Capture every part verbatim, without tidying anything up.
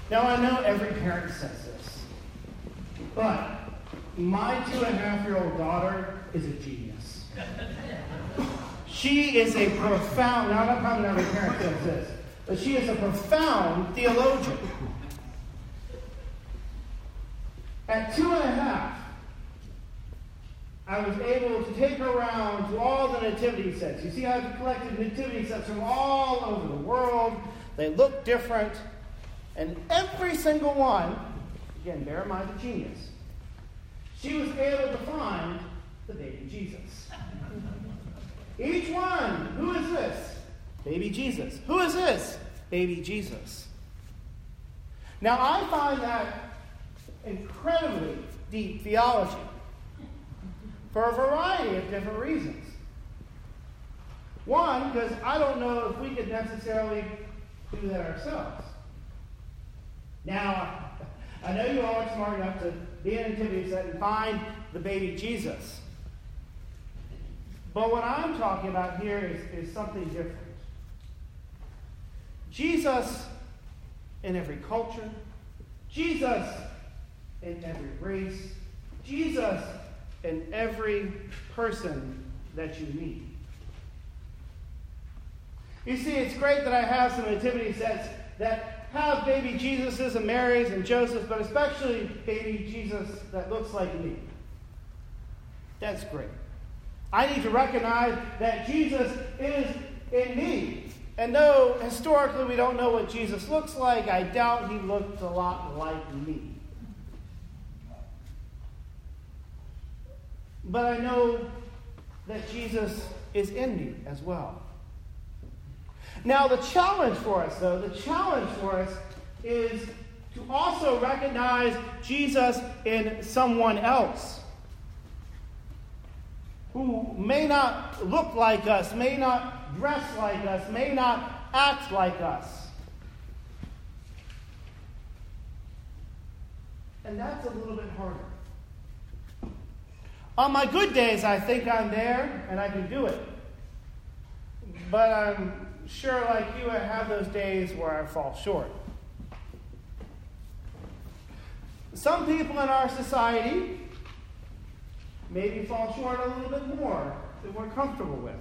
Now, I know every parent says this, but my two-and-a-half-year-old daughter is a genius. She is a profound, now I'm not probably every parent says this, but she is a profound theologian. At two and a half, I was able to take her around to all the nativity sets. You see, I've collected nativity sets from all over the world. They look different. And every single one, again, bear in mind the genius, she was able to find the baby Jesus. Each one, who is this? Baby Jesus. Who is this? Baby Jesus. Now, I find that incredibly deep theology for a variety of different reasons. One, because I don't know if we could necessarily do that ourselves. Now, I know you all are smart enough to be in a nativity set and find the baby Jesus. But what I'm talking about here is, is something different. Jesus in every culture, Jesus in every race, Jesus in every person that you meet. You see, it's great that I have some nativity sets that have baby Jesuses and Marys and Josephs, but especially baby Jesus that looks like me. That's great. I need to recognize that Jesus is in me. And though historically we don't know what Jesus looks like, I doubt he looked a lot like me. But I know that Jesus is in me as well. Now, the challenge for us, though, the challenge for us is to also recognize Jesus in someone else who may not look like us, may not dress like us, may not act like us. And that's a little bit harder. On my good days, I think I'm there and I can do it. But I'm sure, like you, I have those days where I fall short. Some people in our society maybe fall short a little bit more than we're comfortable with.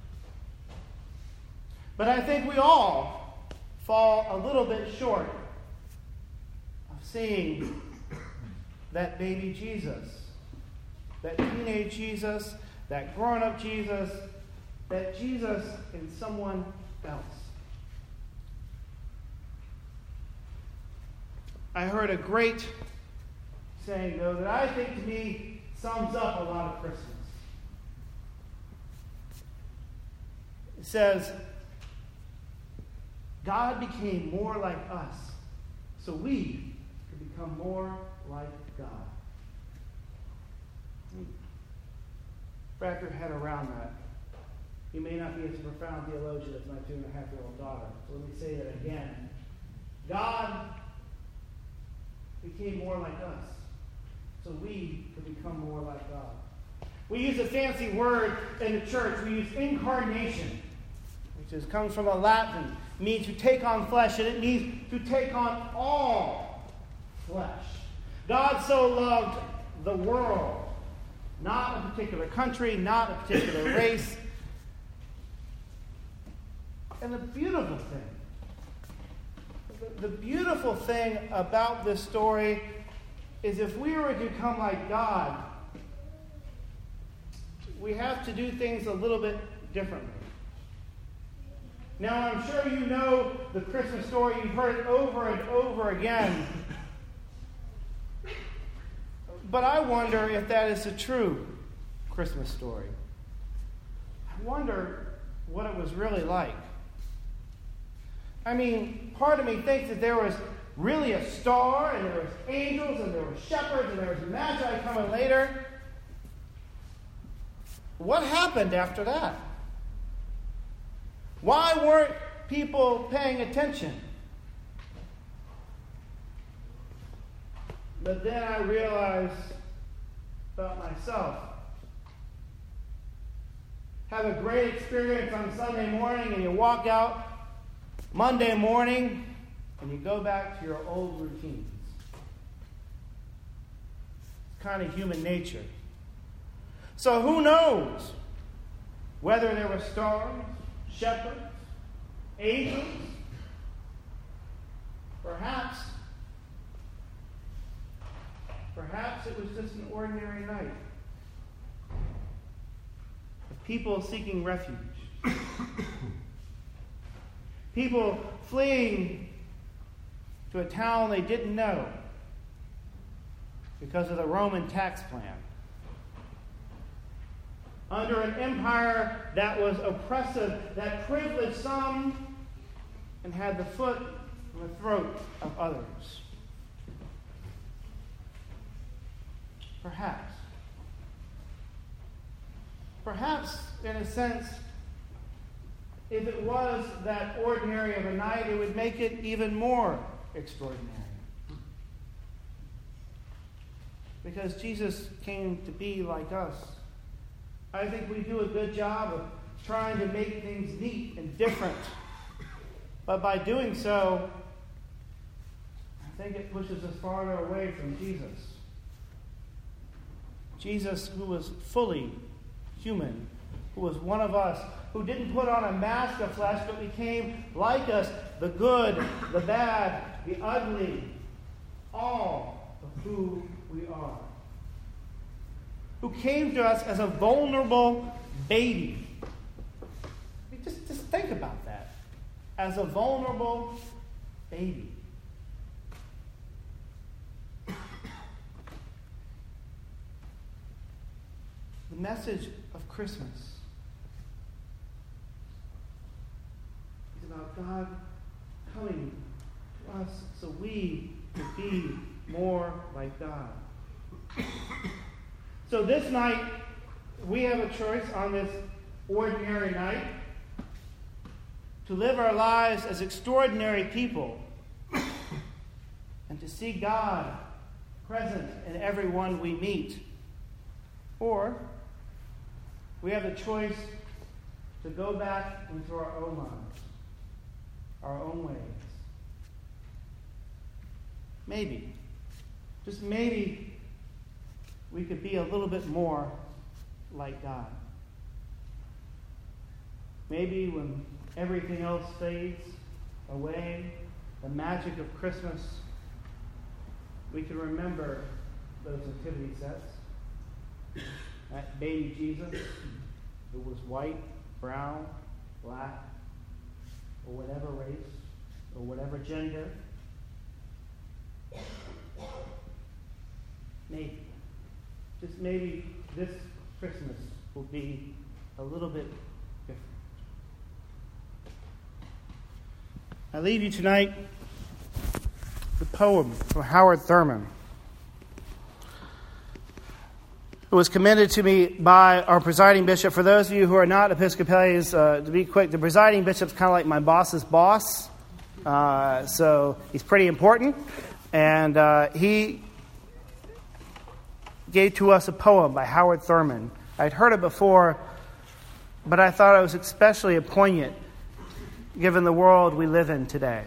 But I think we all fall a little bit short of seeing that baby Jesus, that teenage Jesus, that grown-up Jesus, that Jesus in someone else. I heard a great saying, though, that I think to me sums up a lot of Christmas. It says, God became more like us, so we could become more like God. Wrap your head around that. You may not be as a profound theologian as my two-and-a-half-year-old daughter. So let me say that again. God became more like us, so we could become more like God. We use a fancy word in the church. We use incarnation, which is, comes from a Latin, means to take on flesh, and it means to take on all flesh. God so loved the world, not a particular country, not a particular race. And the beautiful thing, the, the beautiful thing about this story is if we were to become like God, we have to do things a little bit differently. Now, I'm sure you know the Christmas story. You've heard it over and over again. But I wonder if that is a true Christmas story. I wonder what it was really like. I mean, part of me thinks that there was really a star, and there was angels, and there were shepherds, and there was magi coming later. What happened after that? Why weren't people paying attention? But then I realized about myself. Have a great experience on Sunday morning, and you walk out Monday morning, and you go back to your old routines. It's kind of human nature. So who knows whether there were stars, shepherds, angels, perhaps, perhaps it was just an ordinary night of people seeking refuge. People fleeing to a town they didn't know because of the Roman tax plan. Under an empire that was oppressive, that privileged some and had the foot on the throat of others. Perhaps. Perhaps, in a sense, if it was that ordinary of a night, it would make it even more extraordinary. Because Jesus came to be like us. I think we do a good job of trying to make things neat and different. But by doing so, I think it pushes us farther away from Jesus. Jesus, who was fully human, who was one of us, who didn't put on a mask of flesh, but became like us, the good, the bad, the ugly, all of who we are. Who came to us as a vulnerable baby. I mean, just, just think about that. As a vulnerable baby. The message of Christmas is about God coming to us so we could be more like God. So this night, we have a choice on this ordinary night to live our lives as extraordinary people and to see God present in everyone we meet. Or we have the choice to go back into our own lives, our own ways. Maybe, just maybe, we could be a little bit more like God. Maybe when everything else fades away, the magic of Christmas, we can remember those nativity sets. That baby Jesus, who was white, brown, black, or whatever race, or whatever gender. Maybe. Just maybe this Christmas will be a little bit different. I leave you tonight with a poem from Howard Thurman. It was commended to me by our presiding bishop. For those of you who are not Episcopalians, uh, to be quick, the presiding bishop's kind of like my boss's boss. Uh, so he's pretty important. And uh, he gave to us a poem by Howard Thurman. I'd heard it before, but I thought it was especially poignant given the world we live in today.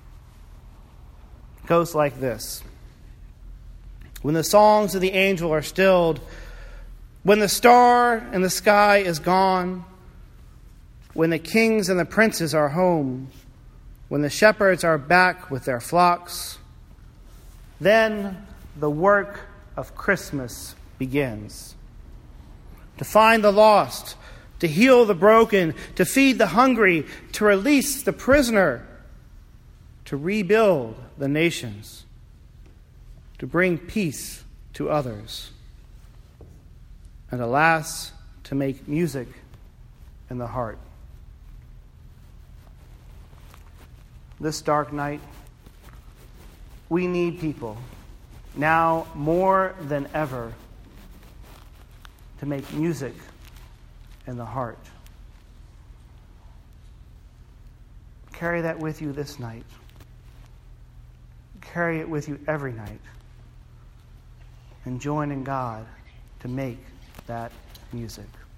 It goes like this. When the songs of the angel are stilled, when the star in the sky is gone, when the kings and the princes are home, when the shepherds are back with their flocks, then the work of Christmas begins. To find the lost, to heal the broken, to feed the hungry, to release the prisoner, to rebuild the nations, to bring peace to others, and alas, to make music in the heart. This dark night, we need people, now more than ever, to make music in the heart. Carry that with you this night. Carry it with you every night. And join in God to make that music.